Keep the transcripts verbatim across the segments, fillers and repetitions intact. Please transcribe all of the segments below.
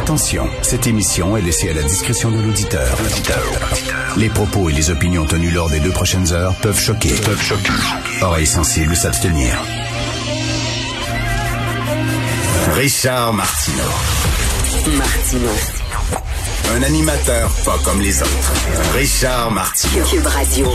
Attention, cette émission est laissée à la discrétion de l'auditeur. Les propos et les opinions tenues lors des deux prochaines heures peuvent choquer. Peuvent choquer. Oreilles sensibles s'abstenir. Richard Martineau. Martineau. Un animateur pas comme les autres. Richard Martineau. Cube Radio.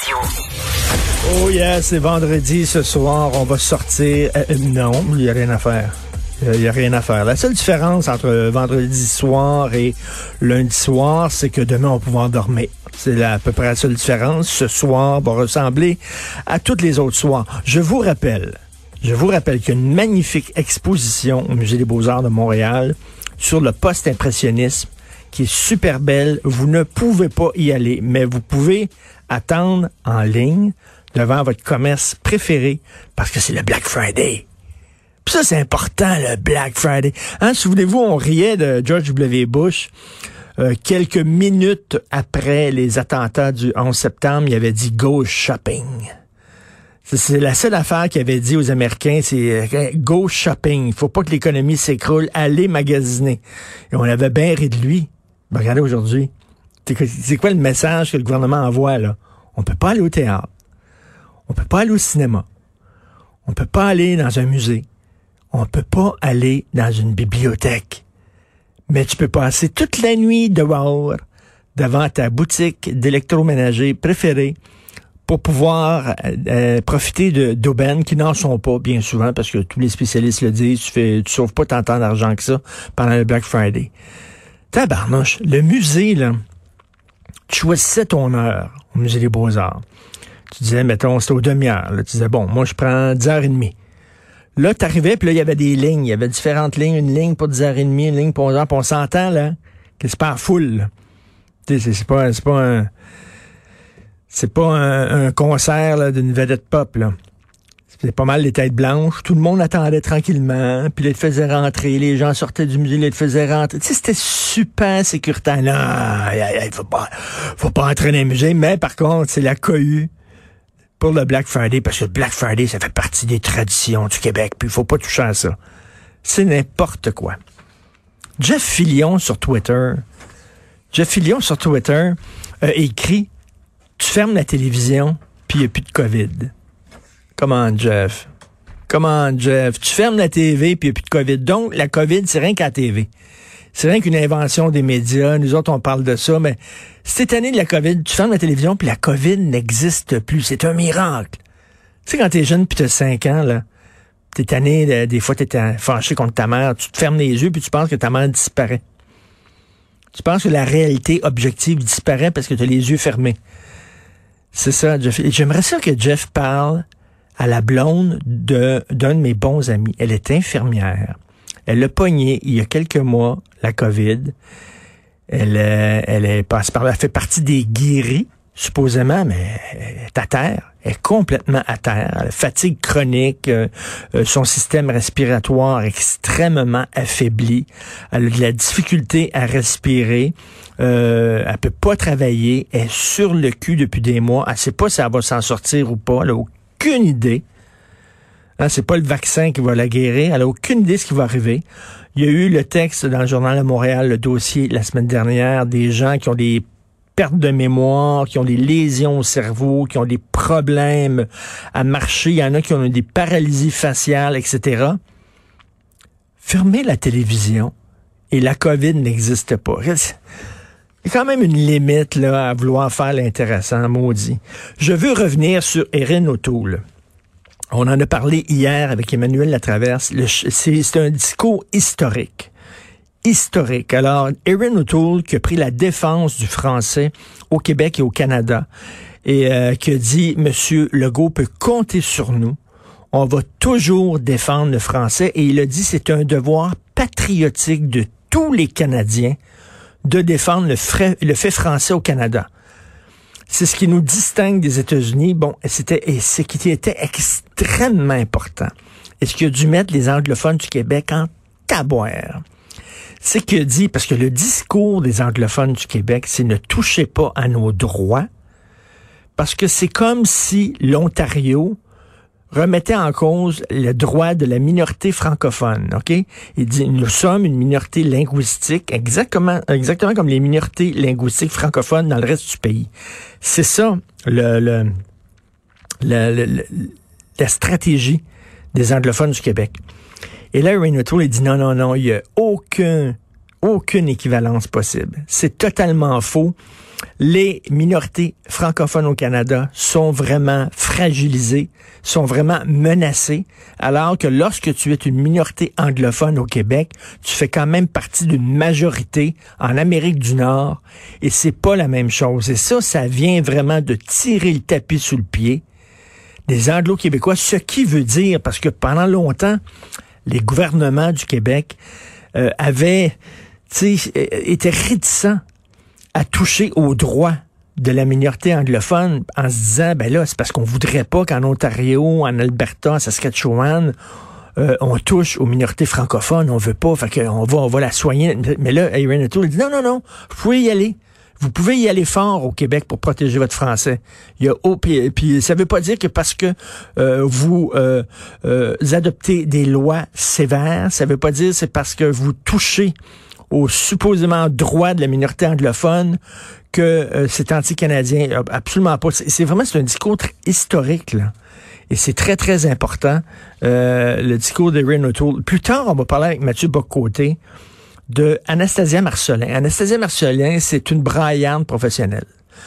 Oh yeah, c'est vendredi ce soir, on va sortir. Euh, non, il n'y a rien à faire. Il n'y a rien à faire. La seule différence entre vendredi soir et lundi soir, c'est que demain, on va pouvoir dormir. C'est la, à peu près la seule différence. Ce soir va ressembler à tous les autres soirs. Je vous rappelle, je vous rappelle qu'il y a une magnifique exposition au Musée des Beaux-Arts de Montréal sur le post-impressionnisme qui est super belle. Vous ne pouvez pas y aller, mais vous pouvez attendre en ligne devant votre commerce préféré parce que c'est le Black Friday. Puis ça, c'est important, le Black Friday. Hein, souvenez-vous, on riait de George W. Bush. Euh, quelques minutes après les attentats du onze septembre, il avait dit « Go shopping ». C'est la seule affaire qu'il avait dit aux Américains, c'est euh, « Go shopping ». Il faut pas que l'économie s'écroule. Allez magasiner. Et on avait bien ri de lui. Ben, regardez aujourd'hui. C'est quoi le message que le gouvernement envoie, là? On peut pas aller au théâtre. On peut pas aller au cinéma. On peut pas aller dans un musée. On peut pas aller dans une bibliothèque. Mais tu peux passer toute la nuit dehors devant ta boutique d'électroménager préférée pour pouvoir euh, profiter de, d'aubaines qui n'en sont pas bien souvent parce que tous les spécialistes le disent, tu fais, tu sauves pas tant d'argent que ça pendant le Black Friday. Tabarnouche, le musée, là, tu choisissais ton heure au Musée des Beaux-Arts. Tu disais, mettons, c'était aux demi-heures. Là, tu disais, bon, moi, je prends dix heures trente. Là, t'arrivais, puis là, il y avait des lignes. Il y avait différentes lignes. Une ligne pour dix heures trente, une ligne pour onze heures. Puis on s'entend, là, que c'est pas en foule. Tu sais, c'est pas, c'est pas un... C'est pas un, un concert, là, d'une vedette pop, là. C'est pas mal les têtes blanches. Tout le monde attendait tranquillement. Puis là, ils te faisaient rentrer. Les gens sortaient du musée, là, ils te faisaient rentrer. Tu sais, c'était super sécuritaire. Non, il faut pas, faut pas entrer dans les musées. Mais par contre, c'est la cohue pour le Black Friday, parce que le Black Friday, ça fait partie des traditions du Québec, puis il faut pas toucher à ça. C'est n'importe quoi. Jeff Fillion sur Twitter, Jeff Fillion sur Twitter a écrit « Tu fermes la télévision, puis il n'y a plus de COVID. » Comment, Jeff? Comment, Jeff? Tu fermes la T V, puis il n'y a plus de COVID. Donc, la COVID, c'est rien qu'à la T V. C'est rien qu'une invention des médias. Nous autres, on parle de ça, mais cette année de la COVID, tu fermes la télévision, puis la COVID n'existe plus. C'est un miracle. Tu sais, quand t'es jeune, puis t'as cinq ans, là, t'es tanné, des fois, t'es fâché contre ta mère, tu te fermes les yeux, puis tu penses que ta mère disparaît. Tu penses que la réalité objective disparaît parce que t'as les yeux fermés. C'est ça, Jeff. Et j'aimerais ça que Jeff parle à la blonde de, d'un de mes bons amis. Elle est infirmière. Elle a pogné, il y a quelques mois, la COVID. Elle, euh, elle est passée par là. Elle fait partie des guéris, supposément, mais elle est à terre. Elle est complètement à terre. Elle a fatigue chronique, euh, euh, son système respiratoire extrêmement affaibli. Elle a de la difficulté à respirer. Euh, elle peut pas travailler. Elle est sur le cul depuis des mois. Elle sait pas si elle va s'en sortir ou pas. Elle a aucune idée. Hein, c'est pas le vaccin qui va la guérir. Elle n'a aucune idée de ce qui va arriver. Il y a eu le texte dans le Journal de Montréal, le dossier la semaine dernière, des gens qui ont des pertes de mémoire, qui ont des lésions au cerveau, qui ont des problèmes à marcher. Il y en a qui ont des paralysies faciales, et cetera. Fermez la télévision et la COVID n'existe pas. Il y a quand même une limite là à vouloir faire l'intéressant, maudit. Je veux revenir sur Erin O'Toole. On en a parlé hier avec Emmanuel Latraverse. Le, c'est, c'est un discours historique. Historique. Alors, Erin O'Toole qui a pris la défense du français au Québec et au Canada et euh, qui a dit, Monsieur Legault peut compter sur nous. On va toujours défendre le français. Et il a dit, c'est un devoir patriotique de tous les Canadiens de défendre le, frais, le fait français au Canada. C'est ce qui nous distingue des États-Unis. Bon, c'était et ce qui était extrêmement important. Et ce qui a dû mettre les anglophones du Québec en taboire. C'est qu'il a dit, parce que le discours des anglophones du Québec, c'est ne touchez pas à nos droits, parce que c'est comme si l'Ontario remettait en cause le droit de la minorité francophone, OK? Il dit, nous sommes une minorité linguistique, exactement, exactement comme les minorités linguistiques francophones dans le reste du pays. C'est ça, le, le, le, le, le la stratégie des anglophones du Québec. Et là, Erin O'Toole, il dit non, non, non, il n'y a aucun, aucune équivalence possible. C'est totalement faux. Les minorités francophones au Canada sont vraiment fragilisées, sont vraiment menacées, alors que lorsque tu es une minorité anglophone au Québec, tu fais quand même partie d'une majorité en Amérique du Nord, et c'est pas la même chose. Et ça, ça vient vraiment de tirer le tapis sous le pied des Anglo-Québécois, ce qui veut dire, parce que pendant longtemps, les gouvernements du Québec euh, avaient, tu sais, étaient réticents à toucher aux droits de la minorité anglophone en se disant, ben là, c'est parce qu'on voudrait pas qu'en Ontario, en Alberta, en Saskatchewan, euh, on touche aux minorités francophones, on veut pas, fait qu'on va, on va la soigner. Mais là, Erin O'Toole dit, non, non, non, vous pouvez y aller. Vous pouvez y aller fort au Québec pour protéger votre français. Il y a oh, puis, puis ça veut pas dire que parce que euh, vous euh, euh, adoptez des lois sévères, ça veut pas dire c'est parce que vous touchez aux supposément droits de la minorité anglophone que euh, c'est anti-canadien. Absolument pas. C'est, c'est vraiment c'est un discours très historique, là. Et c'est très, très important, euh, le discours d'Erin O'Toole. Plus tard, on va parler avec Mathieu Bock-Côté de Anastasia Marcelin. Anastasia Marcelin, c'est une braillarde professionnelle.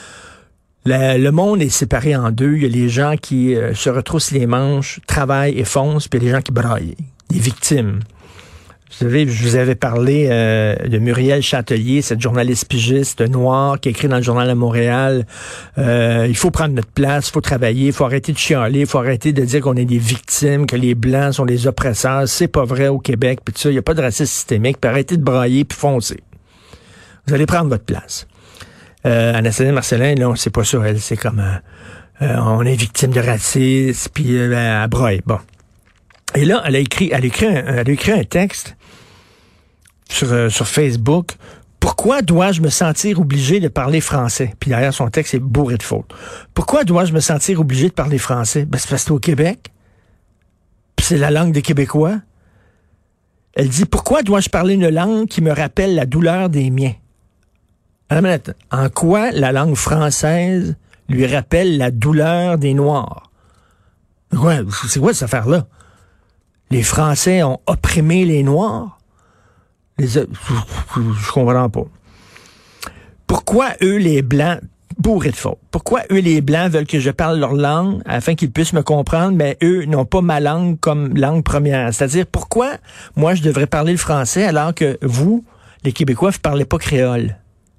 Le, le monde est séparé en deux. Il y a les gens qui euh, se retroussent les manches, travaillent et foncent, puis il y a les gens qui braillent, des victimes. Vous savez, je vous avais parlé euh, de Muriel Chatelier, cette journaliste pigiste noire qui a écrit dans le Journal de Montréal, euh, il faut prendre notre place, il faut travailler, il faut arrêter de chialer, il faut arrêter de dire qu'on est des victimes, que les Blancs sont des oppresseurs. C'est pas vrai au Québec, puis tout ça, il n'y a pas de racisme systémique, puis arrêtez de brailler, puis foncez. Vous allez prendre votre place. Euh, Anastasia Marcelin, non, c'est pas ça, elle, c'est comme, euh, euh, on est victime de racisme, puis euh, elle braille, bon. Et là, elle a écrit, elle a écrit, un, elle a écrit un texte sur, euh, sur Facebook. Pourquoi dois-je me sentir obligé de parler français? Puis derrière son texte est bourré de fautes. Pourquoi dois-je me sentir obligé de parler français? Ben, c'est parce que c'est au Québec. Puis c'est la langue des Québécois. Elle dit, pourquoi dois-je parler une langue qui me rappelle la douleur des miens? Alors, en quoi la langue française lui rappelle la douleur des Noirs? Ouais, c'est quoi cette affaire-là? Les Français ont opprimé les Noirs? Les, je, je comprends pas. Pourquoi eux, les Blancs, bourrés de fautes, pourquoi eux, les Blancs, veulent que je parle leur langue afin qu'ils puissent me comprendre, mais eux n'ont pas ma langue comme langue première? C'est-à-dire, pourquoi moi, je devrais parler le français alors que vous, les Québécois, vous parlez pas créole?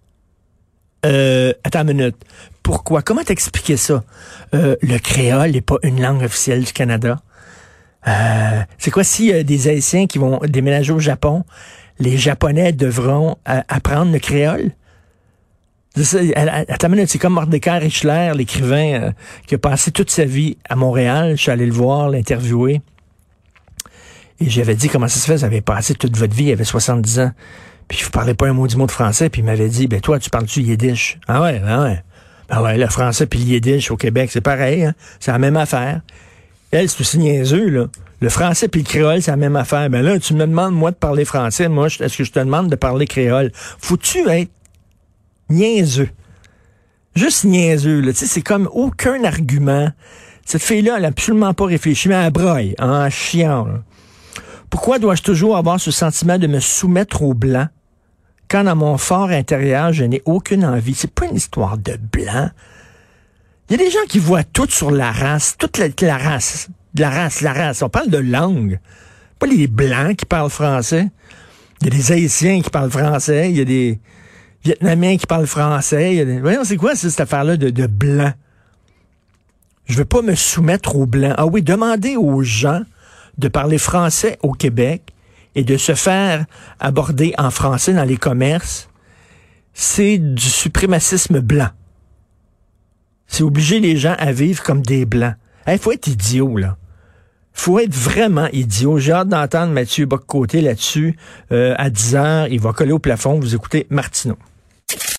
Euh, attends une minute. Pourquoi? Comment t'expliquer ça? Euh, le créole n'est pas une langue officielle du Canada. Euh, c'est quoi si euh, des Haïtiens qui vont déménager au Japon, les Japonais devront euh, apprendre le créole? Attends une minute, c'est comme Mordecai Richler, l'écrivain euh, qui a passé toute sa vie à Montréal. Je suis allé le voir, l'interviewer. Et j'avais dit, comment ça se fait? Vous avez passé toute votre vie, il avait soixante-dix ans. Puis vous parlez pas un mot du mot de français. Puis il m'avait dit, ben toi, tu parles-tu yiddish? Ah ouais, ah ouais. Ben ouais, le français puis le yiddish au Québec, c'est pareil, hein? C'est la même affaire. Elle, c'est aussi niaiseux, là. Le français puis le créole, c'est la même affaire. Ben là, tu me demandes, moi, de parler français. Moi, est-ce que je te demande de parler créole? Faut-tu être niaiseux? Juste niaiseux, là. Tu sais, c'est comme aucun argument. Cette fille-là, elle a absolument pas réfléchi, mais elle braille, en chiant, là. Pourquoi dois-je toujours avoir ce sentiment de me soumettre aux Blancs quand dans mon fort intérieur, je n'ai aucune envie? C'est pas une histoire de Blanc. Il y a des gens qui voient tout sur la race, toute la, la race, la race, la race. On parle de langue. Pas les Blancs qui parlent français. Il y a des Haïtiens qui parlent français. Il y a des Vietnamiens qui parlent français. Il y a des... Voyons, c'est quoi cette affaire-là de, de Blanc? Je veux pas me soumettre aux Blancs. Ah oui, demandez aux gens de parler français au Québec et de se faire aborder en français dans les commerces, c'est du suprémacisme blanc. C'est obliger les gens à vivre comme des Blancs. Il hey, faut être idiot, là. Faut être vraiment idiot. J'ai hâte d'entendre Mathieu Bock-Côté là-dessus. Euh, à dix heures, il va coller au plafond. Vous écoutez Martineau.